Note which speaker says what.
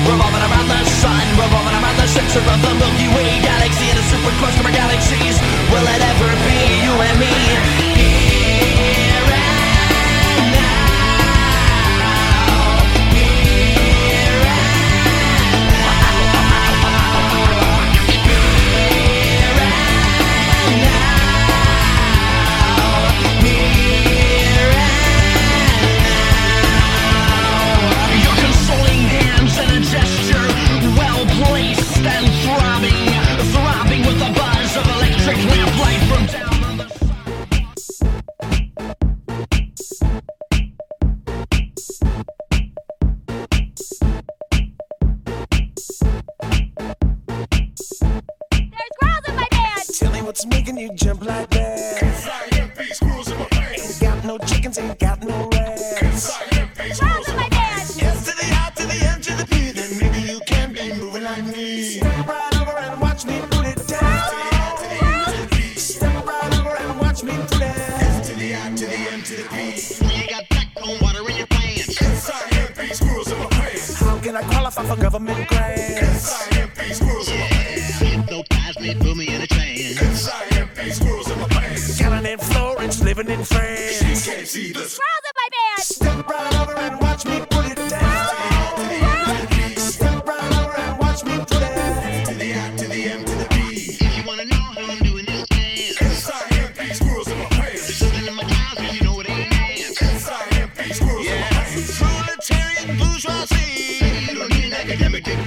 Speaker 1: revolving around the sun, revolving around the center of the Milky Way galaxy in a super close to our galaxies. Will it ever be you and me? Here and now. Here and now. Here and now. Here and now. Your consoling hands and a gesture, well placed and throbbing, throbbing with the buzz of electric lamplight from down on the
Speaker 2: There's squirrels in my pants!
Speaker 3: Tell me what's making you jump like that.
Speaker 4: Science, squirrels in my pants.
Speaker 3: Ain't got no chickens, ain't got no rats.
Speaker 4: Science,
Speaker 2: Squirrels in my pants!
Speaker 3: S to the I to the M to the P, then maybe you can be moving like me. Step right over and watch me put it down. Step right over and watch me do that. S to the I to the M to the P.
Speaker 5: You got backbone water in your pants.
Speaker 4: science, squirrels in my pants.
Speaker 3: How can I qualify for government grants?
Speaker 4: Science, squirrels in my pants.
Speaker 5: Hypnotized me, put me in a trance.
Speaker 4: Science, squirrels in my pants.
Speaker 3: Got an in Florence, living in France.
Speaker 4: Can't see the
Speaker 2: Squirrels